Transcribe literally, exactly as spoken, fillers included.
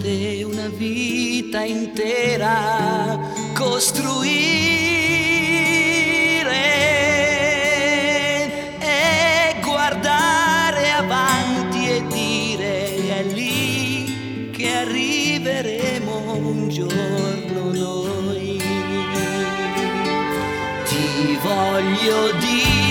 te una vita intera costruire e guardare avanti e dire: è lì che arriveremo un giorno noi. Ti voglio dire